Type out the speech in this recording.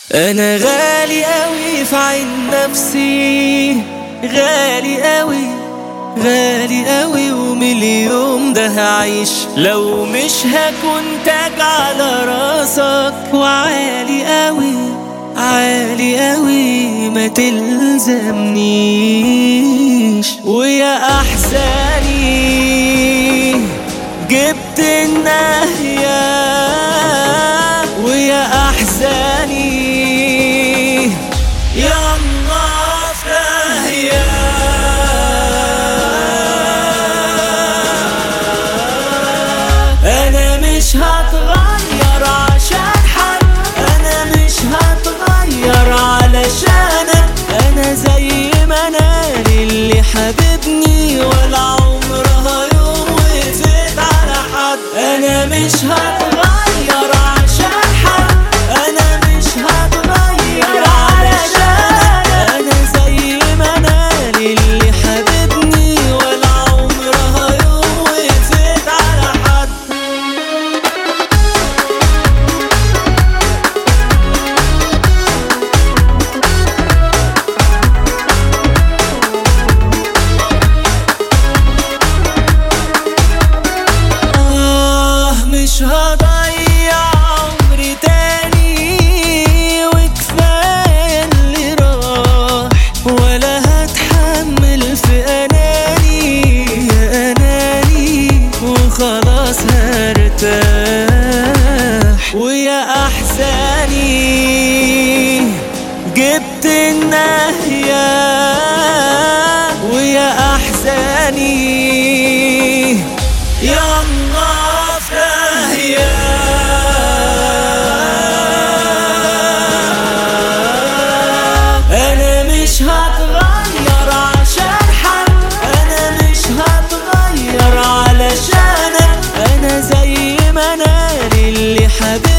انا غالي قوي في عين نفسي، غالي قوي غالي قوي، ومن اليوم ده هعيش لو مش هكون تاج على راسك، وعالي قوي عالي قوي ما تلزمنيش. ويا احزاني جبت النهاية، ويا احزاني يلا في داهية. انا مش هتغير عشان حد، انا مش هتغير علشانك، انا زي ما انا اللي حبيبني ولا عمرها يوم وقفت على حد. انا مش هتغير عشان حد، انا مش هتغير علشانك، انا زي ما انا اللي حبيبني ولا عمرها يوم وقفت على حد. مش هضيع عمري تاني، وكفاية اللي راح، ولا هتحمل في أناني يا أناني، وخلاص هرتاح. ويا أحزاني جبت النهاية، ويا أحزاني يلا في داهية. أنا مش هتغير عشان حد، أنا مش هتغير علشانك، أنا زي ما أنا اللي حبيبني